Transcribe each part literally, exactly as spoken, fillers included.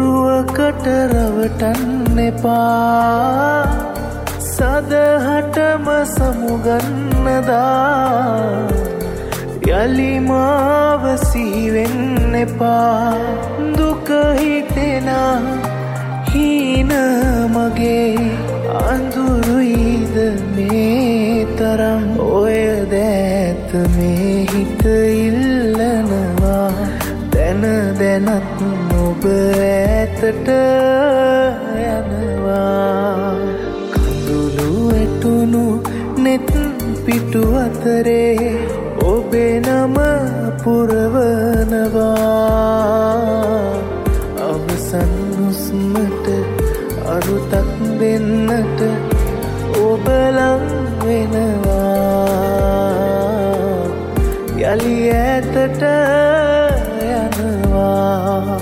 බොරුවකට රවටන්න එපා සදහටම සමුගන්නදා යලි මාව සීවෙන්න එපා දුක හිතෙනා හීන මගේ අඳුරුයිද මේ තරම් ඔය දැත මේ හිත ඉල්ලනවා දැන දැනත් ඔබ ඇතට යනවා කඳුළු ඇටුණු නෙත් පිටු අතරේ ඔබේ නම පුරවනවා අවසන් හුස්මට අරුතක් දෙන්නට ඔබ ලං වෙනවා යලි ඈතට යනවා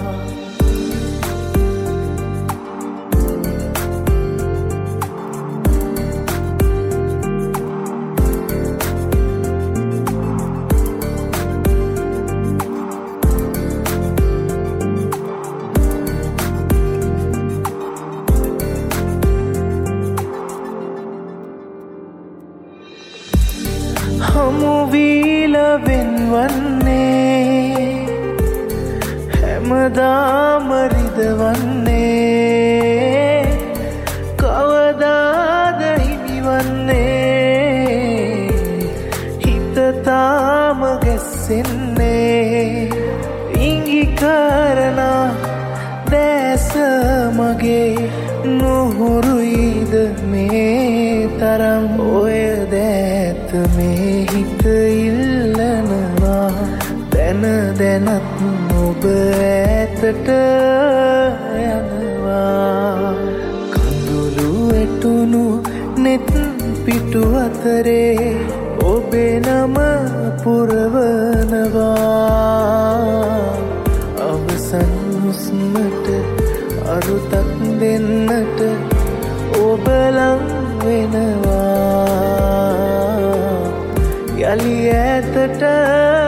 හමුවීල වෙන්වන්නේ හැමදාම රිදවන්නේ කවදාද හිමිවන්නේ හිත තාම ගැස්සෙන්නේ ඉඟි කරනා දැස මගේ නුහුරුයිද මේ තරම් ඔය දැත මේ හිත ඉල්ලනවා දැන දැනත් ඔබ ඈතට යනවා කඳුළු ඇටුණු නෙත් පිටු අතරේ ඔබේ නම පුරවනවා අවසන් හුස්මට අරුතක් දෙන්නට ඔබ ලං වෙනවා යලි ඈතට